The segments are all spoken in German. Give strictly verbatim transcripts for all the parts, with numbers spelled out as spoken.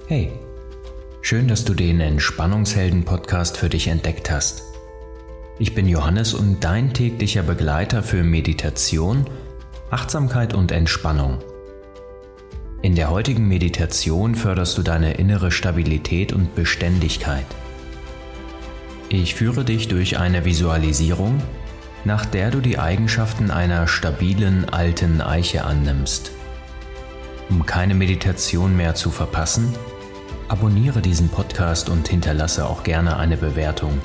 Hey, schön, dass du den Entspannungshelden-Podcast für dich entdeckt hast. Ich bin Johannes und dein täglicher Begleiter für Meditation, Achtsamkeit und Entspannung. In der heutigen Meditation förderst du deine innere Stabilität und Beständigkeit. Ich führe dich durch eine Visualisierung, nach der du die Eigenschaften einer stabilen alten Eiche annimmst. Um keine Meditation mehr zu verpassen, abonniere diesen Podcast und hinterlasse auch gerne eine Bewertung.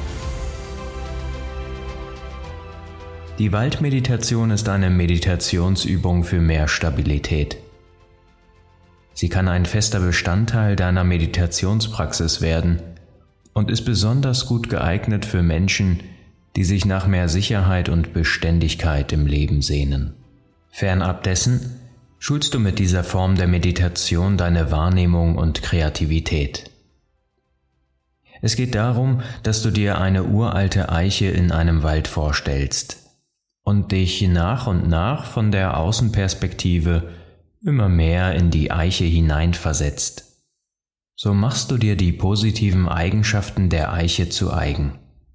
Die Waldmeditation ist eine Meditationsübung für mehr Stabilität. Sie kann ein fester Bestandteil deiner Meditationspraxis werden und ist besonders gut geeignet für Menschen, die sich nach mehr Sicherheit und Beständigkeit im Leben sehnen. Fernab dessen schulst du mit dieser Form der Meditation deine Wahrnehmung und Kreativität. Es geht darum, dass du dir eine uralte Eiche in einem Wald vorstellst und dich nach und nach von der Außenperspektive immer mehr in die Eiche hineinversetzt. So machst du dir die positiven Eigenschaften der Eiche zu eigen.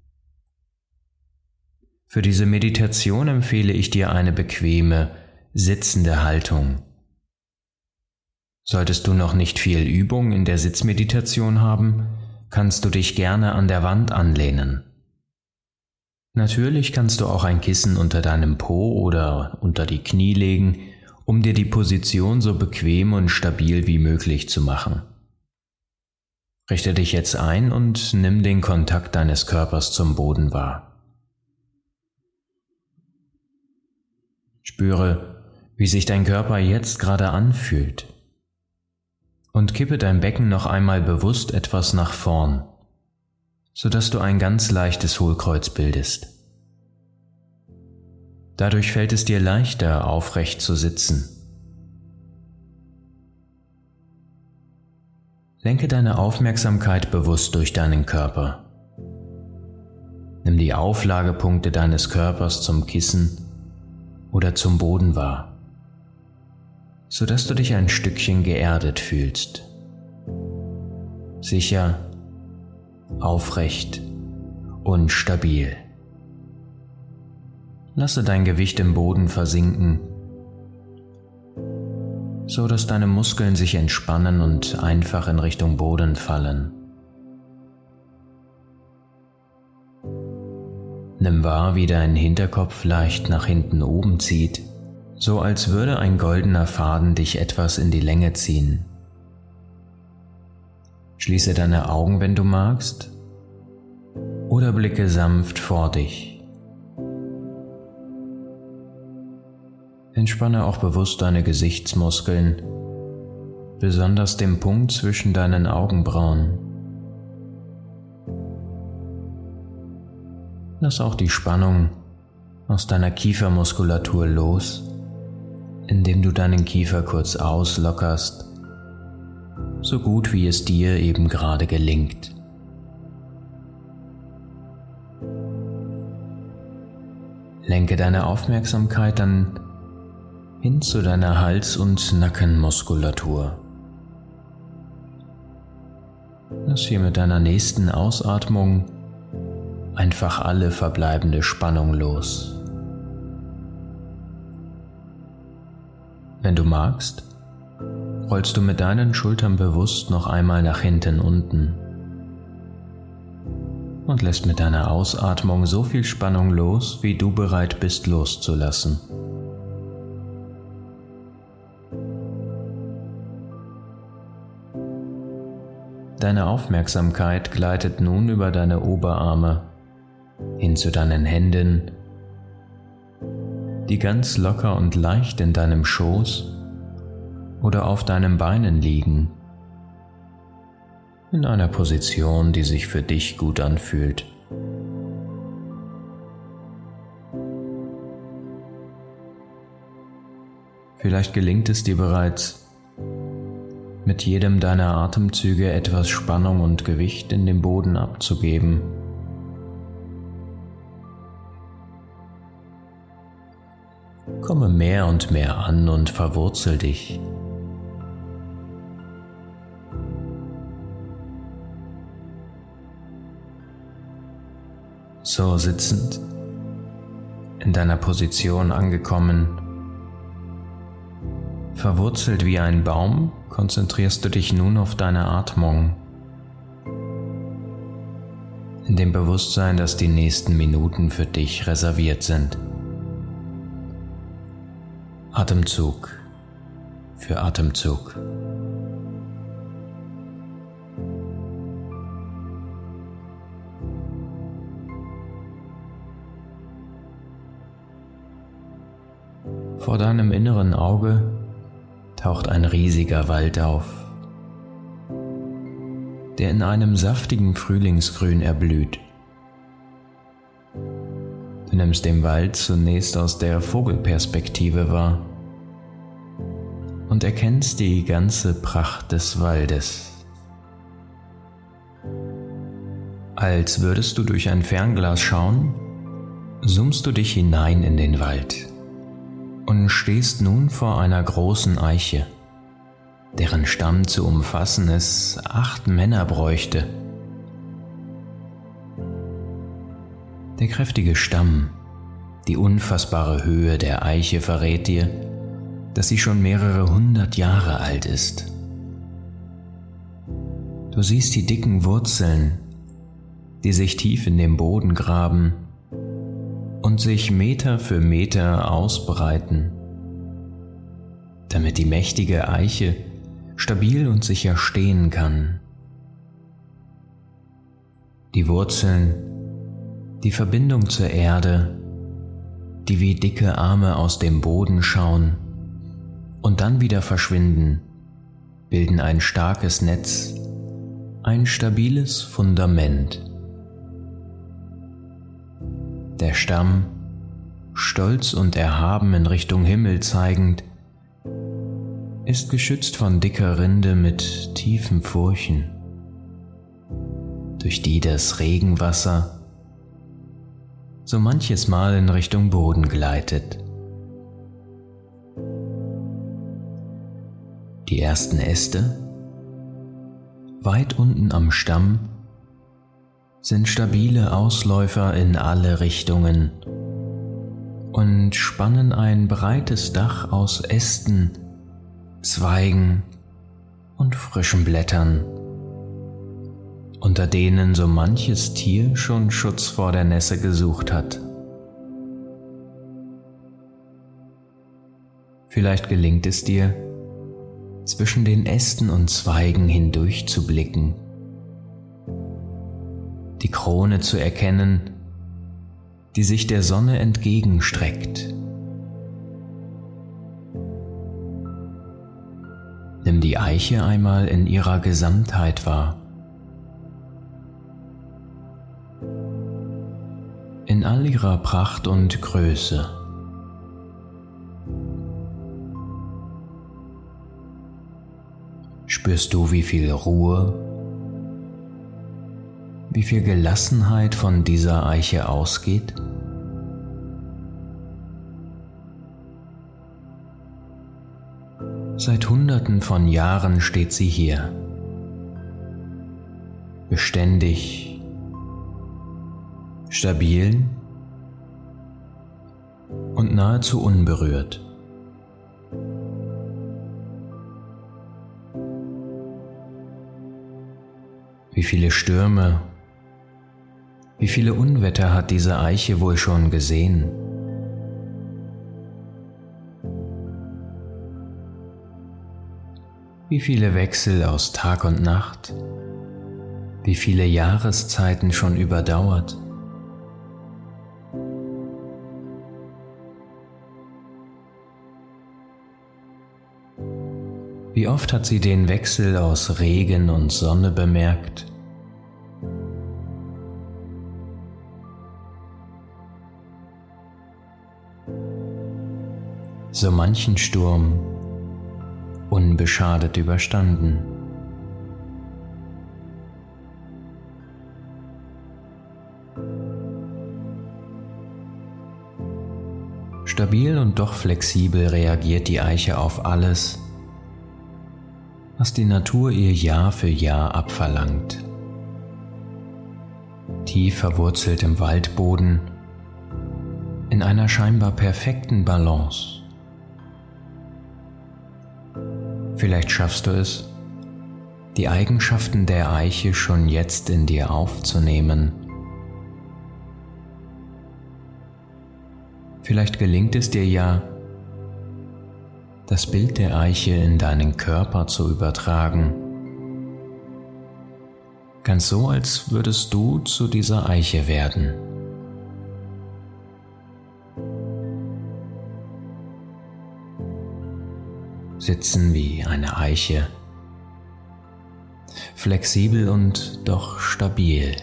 Für diese Meditation empfehle ich dir eine bequeme, sitzende Haltung. Solltest du noch nicht viel Übung in der Sitzmeditation haben, kannst du dich gerne an der Wand anlehnen. Natürlich kannst du auch ein Kissen unter deinem Po oder unter die Knie legen, um dir die Position so bequem und stabil wie möglich zu machen. Richte dich jetzt ein und nimm den Kontakt deines Körpers zum Boden wahr. Spüre, wie sich dein Körper jetzt gerade anfühlt. Und kippe dein Becken noch einmal bewusst etwas nach vorn, sodass du ein ganz leichtes Hohlkreuz bildest. Dadurch fällt es dir leichter, aufrecht zu sitzen. Lenke deine Aufmerksamkeit bewusst durch deinen Körper. Nimm die Auflagepunkte deines Körpers zum Kissen oder zum Boden wahr, sodass du dich ein Stückchen geerdet fühlst. Sicher, aufrecht und stabil. Lasse dein Gewicht im Boden versinken, so dass deine Muskeln sich entspannen und einfach in Richtung Boden fallen. Nimm wahr, wie dein Hinterkopf leicht nach hinten oben zieht, so als würde ein goldener Faden dich etwas in die Länge ziehen. Schließe deine Augen, wenn du magst, oder blicke sanft vor dich. Entspanne auch bewusst deine Gesichtsmuskeln, besonders den Punkt zwischen deinen Augenbrauen. Lass auch die Spannung aus deiner Kiefermuskulatur los, indem du deinen Kiefer kurz auslockerst, so gut wie es dir eben gerade gelingt. Lenke deine Aufmerksamkeit dann hin zu deiner Hals- und Nackenmuskulatur. Lass hier mit deiner nächsten Ausatmung einfach alle verbleibende Spannung los. Wenn du magst, rollst du mit deinen Schultern bewusst noch einmal nach hinten unten und lässt mit deiner Ausatmung so viel Spannung los, wie du bereit bist loszulassen. Deine Aufmerksamkeit gleitet nun über deine Oberarme hin zu deinen Händen, die ganz locker und leicht in deinem Schoß oder auf deinen Beinen liegen, in einer Position, die sich für dich gut anfühlt. Vielleicht gelingt es dir bereits, mit jedem deiner Atemzüge etwas Spannung und Gewicht in den Boden abzugeben. Komme mehr und mehr an und verwurzel dich. So sitzend, in deiner Position angekommen, verwurzelt wie ein Baum, konzentrierst du dich nun auf deine Atmung. In dem Bewusstsein, dass die nächsten Minuten für dich reserviert sind. Atemzug für Atemzug. Vor deinem inneren Auge taucht ein riesiger Wald auf, der in einem saftigen Frühlingsgrün erblüht. Du nimmst den Wald zunächst aus der Vogelperspektive wahr und erkennst die ganze Pracht des Waldes. Als würdest du durch ein Fernglas schauen, zoomst du dich hinein in den Wald und stehst nun vor einer großen Eiche, deren Stamm zu umfassen es acht Männer bräuchte. Der kräftige Stamm, die unfassbare Höhe der Eiche verrät dir, dass sie schon mehrere hundert Jahre alt ist. Du siehst die dicken Wurzeln, die sich tief in den Boden graben und sich Meter für Meter ausbreiten, damit die mächtige Eiche stabil und sicher stehen kann. Die Wurzeln, die Verbindung zur Erde, die wie dicke Arme aus dem Boden schauen und dann wieder verschwinden, bilden ein starkes Netz, ein stabiles Fundament. Der Stamm, stolz und erhaben in Richtung Himmel zeigend, ist geschützt von dicker Rinde mit tiefen Furchen, durch die das Regenwasser so manches Mal in Richtung Boden gleitet. Die ersten Äste, weit unten am Stamm, sind stabile Ausläufer in alle Richtungen und spannen ein breites Dach aus Ästen, Zweigen und frischen Blättern, unter denen so manches Tier schon Schutz vor der Nässe gesucht hat. Vielleicht gelingt es dir, zwischen den Ästen und Zweigen hindurch zu blicken, die Krone zu erkennen, die sich der Sonne entgegenstreckt. Nimm die Eiche einmal in ihrer Gesamtheit wahr. In all ihrer Pracht und Größe. Spürst du, wie viel Ruhe, wie viel Gelassenheit von dieser Eiche ausgeht? Seit Hunderten von Jahren steht sie hier, beständig, stabil und nahezu unberührt. Wie viele Stürme, wie viele Unwetter hat diese Eiche wohl schon gesehen? Wie viele Wechsel aus Tag und Nacht, wie viele Jahreszeiten schon überdauert? Wie oft hat sie den Wechsel aus Regen und Sonne bemerkt? So manchen Sturm unbeschadet überstanden. Stabil und doch flexibel reagiert die Eiche auf alles, was die Natur ihr Jahr für Jahr abverlangt. tief verwurzelt im Waldboden, in einer scheinbar perfekten Balance. Vielleicht schaffst du es, die Eigenschaften der Eiche schon jetzt in dir aufzunehmen. Vielleicht gelingt es dir ja, das Bild der Eiche in deinen Körper zu übertragen. Ganz so, als würdest du zu dieser Eiche werden. Sitzen wie eine Eiche, flexibel und doch stabil.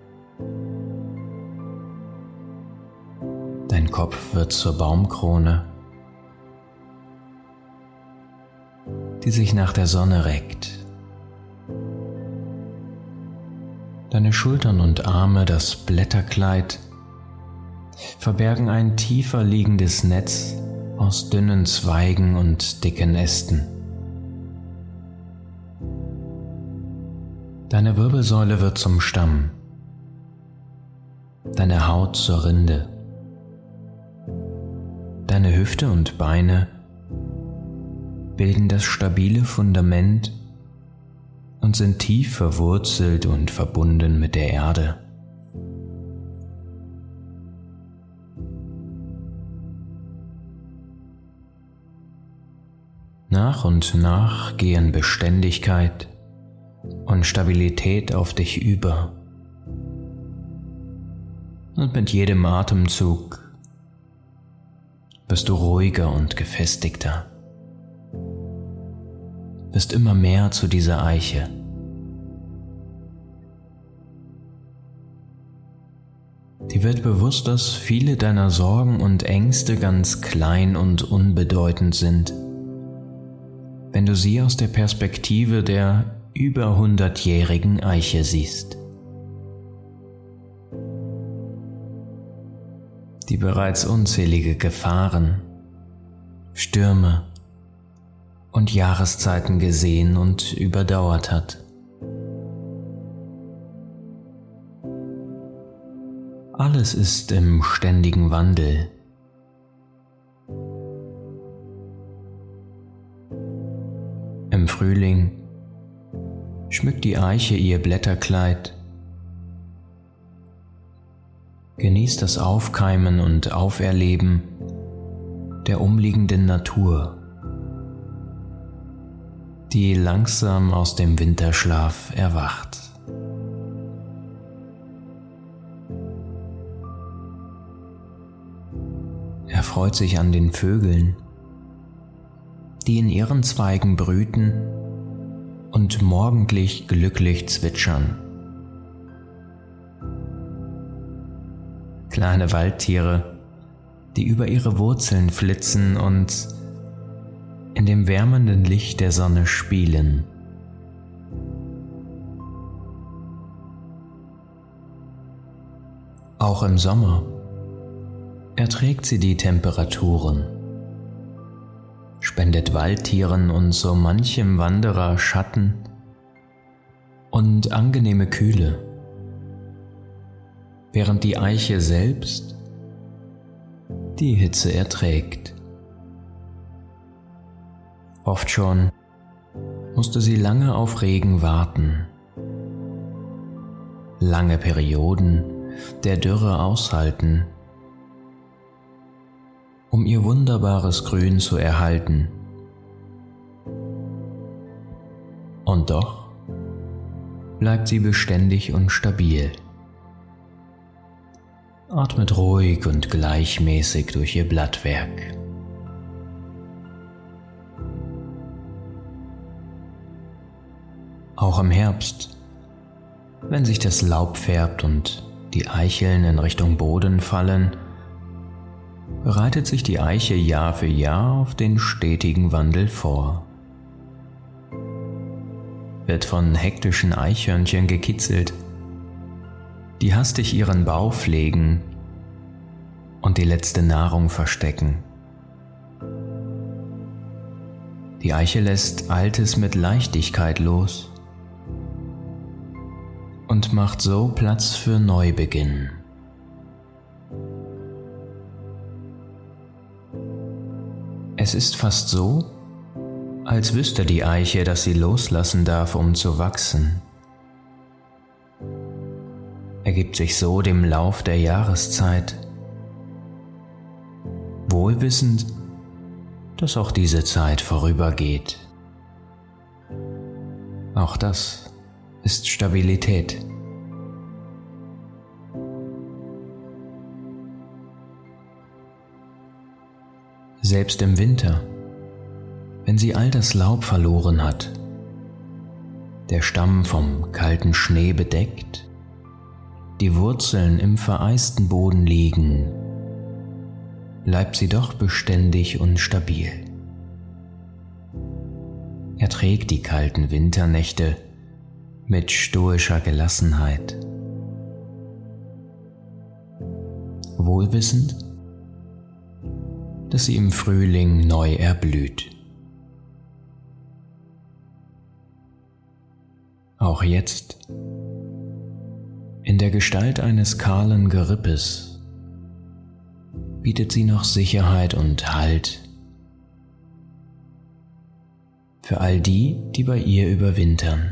Dein Kopf wird zur Baumkrone, die sich nach der Sonne reckt. Deine Schultern und Arme, das Blätterkleid, verbergen ein tiefer liegendes Netz aus dünnen Zweigen und dicken Ästen. Deine Wirbelsäule wird zum Stamm, deine Haut zur Rinde, deine Hüfte und Beine bilden das stabile Fundament und sind tief verwurzelt und verbunden mit der Erde. Nach und nach gehen Beständigkeit und Stabilität auf dich über. Und mit jedem Atemzug wirst du ruhiger und gefestigter. Wirst immer mehr zu dieser Eiche. Dir wird bewusst, dass viele deiner Sorgen und Ängste ganz klein und unbedeutend sind, wenn du sie aus der Perspektive der über hundertjährigen Eiche siehst, die bereits unzählige Gefahren, Stürme und Jahreszeiten gesehen und überdauert hat. Alles ist im ständigen Wandel. Im Frühling schmückt die Eiche ihr Blätterkleid, genießt das Aufkeimen und Auferleben der umliegenden Natur, die langsam aus dem Winterschlaf erwacht. Er freut sich an den Vögeln, die in ihren Zweigen brüten und morgendlich glücklich zwitschern. Kleine Waldtiere, die über ihre Wurzeln flitzen und in dem wärmenden Licht der Sonne spielen. Auch im Sommer erträgt sie die Temperaturen, spendet Waldtieren und so manchem Wanderer Schatten und angenehme Kühle, während die Eiche selbst die Hitze erträgt. Oft schon musste sie lange auf Regen warten, lange Perioden der Dürre aushalten, um ihr wunderbares Grün zu erhalten. Und doch bleibt sie beständig und stabil. Atmet ruhig und gleichmäßig durch ihr Blattwerk. Auch im Herbst, wenn sich das Laub färbt und die Eicheln in Richtung Boden fallen, bereitet sich die Eiche Jahr für Jahr auf den stetigen Wandel vor. Wird von hektischen Eichhörnchen gekitzelt, die hastig ihren Bau pflegen und die letzte Nahrung verstecken. Die Eiche lässt Altes mit Leichtigkeit los und macht so Platz für Neubeginn. Es ist fast so, als wüsste die Eiche, dass sie loslassen darf, um zu wachsen. Ergibt sich so dem Lauf der Jahreszeit, wohlwissend, dass auch diese Zeit vorübergeht. Auch das ist Stabilität. Selbst im Winter, wenn sie all das Laub verloren hat, der Stamm vom kalten Schnee bedeckt, die Wurzeln im vereisten Boden liegen, bleibt sie doch beständig und stabil. Er trägt die kalten Winternächte mit stoischer Gelassenheit, wohlwissend, dass sie im Frühling neu erblüht. Auch jetzt, in der Gestalt eines kahlen Gerippes, bietet sie noch Sicherheit und Halt für all die, die bei ihr überwintern.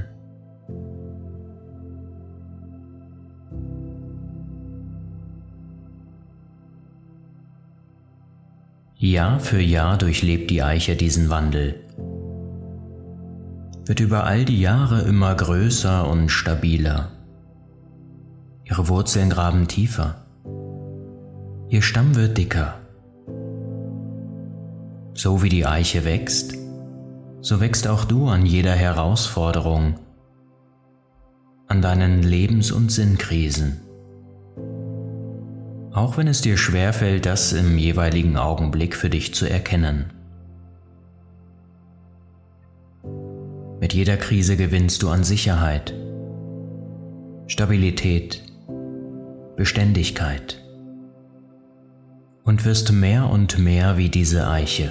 Jahr für Jahr durchlebt die Eiche diesen Wandel, wird über all die Jahre immer größer und stabiler. Ihre Wurzeln graben tiefer, ihr Stamm wird dicker. So wie die Eiche wächst, so wächst auch du an jeder Herausforderung, an deinen Lebens- und Sinnkrisen. Auch wenn es dir schwerfällt, das im jeweiligen Augenblick für dich zu erkennen. Mit jeder Krise gewinnst du an Sicherheit, Stabilität, Beständigkeit und wirst mehr und mehr wie diese Eiche.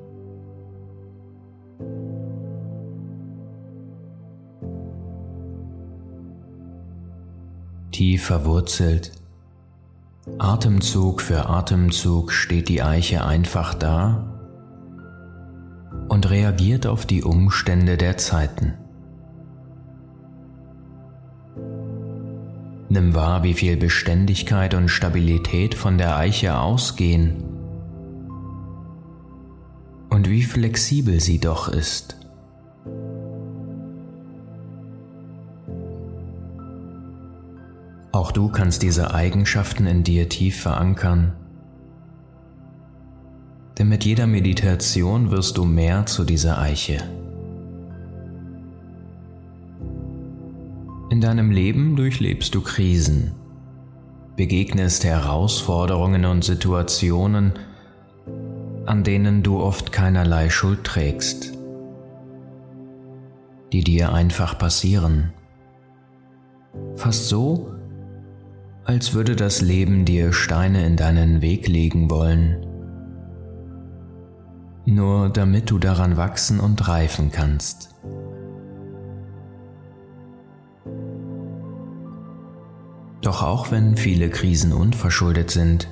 Tief verwurzelt, Atemzug für Atemzug steht die Eiche einfach da und reagiert auf die Umstände der Zeiten. Nimm wahr, wie viel Beständigkeit und Stabilität von der Eiche ausgehen und wie flexibel sie doch ist. Auch du kannst diese Eigenschaften in dir tief verankern, denn mit jeder Meditation wirst du mehr zu dieser Eiche. In deinem Leben durchlebst du Krisen, begegnest Herausforderungen und Situationen, an denen du oft keinerlei Schuld trägst, die dir einfach passieren. Fast so, als würde das Leben dir Steine in deinen Weg legen wollen, nur damit du daran wachsen und reifen kannst. Doch auch wenn viele Krisen unverschuldet sind,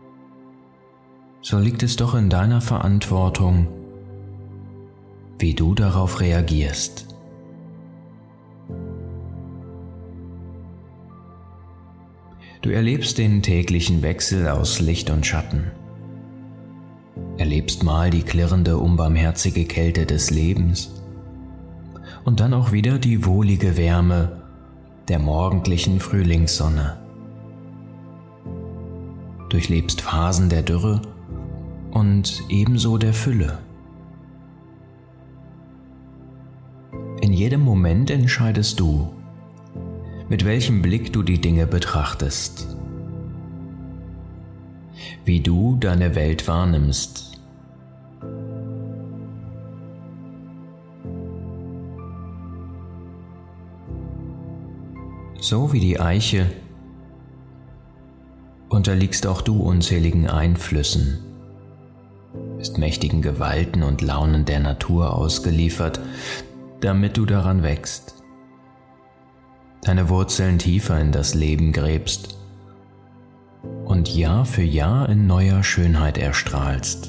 so liegt es doch in deiner Verantwortung, wie du darauf reagierst. Du erlebst den täglichen Wechsel aus Licht und Schatten. Erlebst mal die klirrende, unbarmherzige Kälte des Lebens und dann auch wieder die wohlige Wärme der morgendlichen Frühlingssonne. Durchlebst Phasen der Dürre und ebenso der Fülle. In jedem Moment entscheidest du, mit welchem Blick du die Dinge betrachtest, wie du deine Welt wahrnimmst. So wie die Eiche unterliegst auch du unzähligen Einflüssen, bist mächtigen Gewalten und Launen der Natur ausgeliefert, damit du daran wächst. deine Wurzeln tiefer in das Leben gräbst und Jahr für Jahr in neuer Schönheit erstrahlst.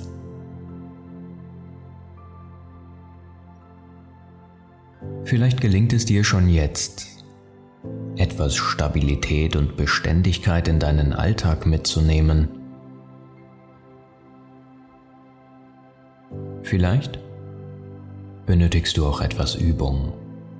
Vielleicht gelingt es dir schon jetzt, etwas Stabilität und Beständigkeit in deinen Alltag mitzunehmen. Vielleicht benötigst du auch etwas Übung.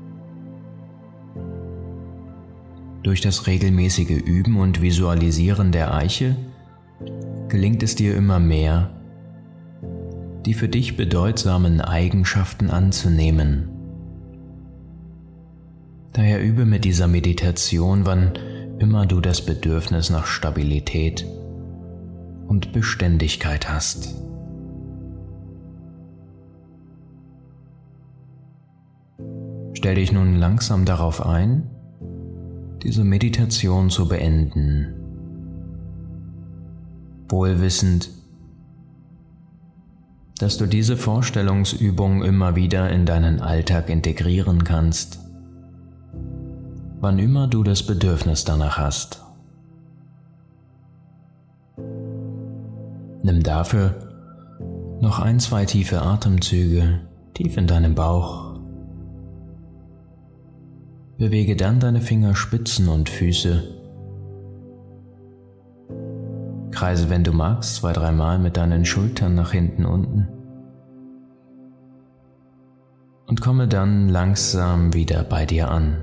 Durch das regelmäßige Üben und Visualisieren der Eiche gelingt es dir immer mehr, die für dich bedeutsamen Eigenschaften anzunehmen. Daher übe mit dieser Meditation, wann immer du das Bedürfnis nach Stabilität und Beständigkeit hast. Stell dich nun langsam darauf ein, diese Meditation zu beenden, wohlwissend, dass du diese Vorstellungsübung immer wieder in deinen Alltag integrieren kannst, wann immer du das Bedürfnis danach hast. Nimm dafür noch ein, zwei tiefe Atemzüge tief in deinem Bauch. Bewege dann deine Fingerspitzen und Füße. Kreise, wenn du magst, zwei, dreimal mit deinen Schultern nach hinten unten. Und komme dann langsam wieder bei dir an.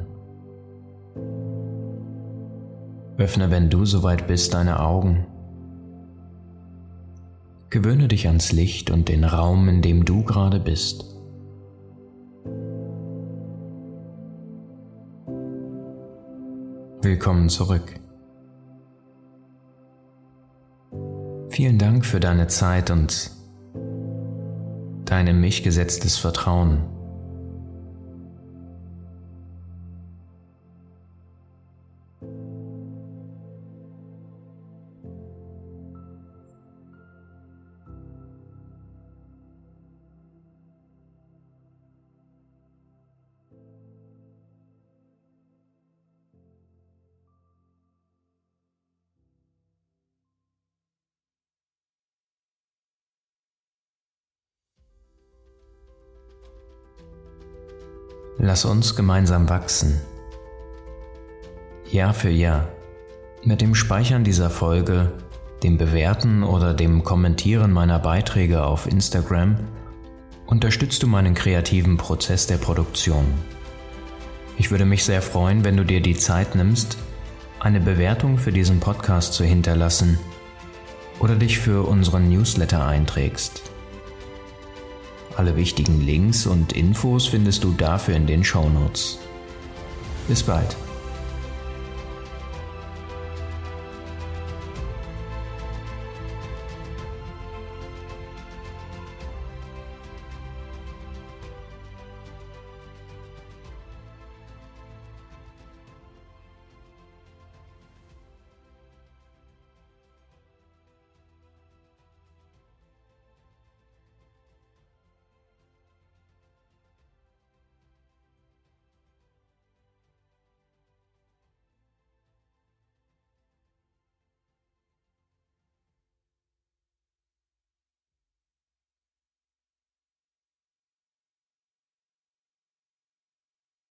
Öffne, wenn du soweit bist, deine Augen. Gewöhne dich ans Licht und den Raum, in dem du gerade bist. Willkommen zurück. Vielen Dank für deine Zeit und dein in mich gesetztes Vertrauen. Lass uns gemeinsam wachsen. Jahr für Jahr. Mit dem Speichern dieser Folge, dem Bewerten oder dem Kommentieren meiner Beiträge auf Instagram unterstützt du meinen kreativen Prozess der Produktion. Ich würde mich sehr freuen, wenn du dir die Zeit nimmst, eine Bewertung für diesen Podcast zu hinterlassen oder dich für unseren Newsletter einträgst. Alle wichtigen Links und Infos findest du dafür in den Shownotes. Bis bald.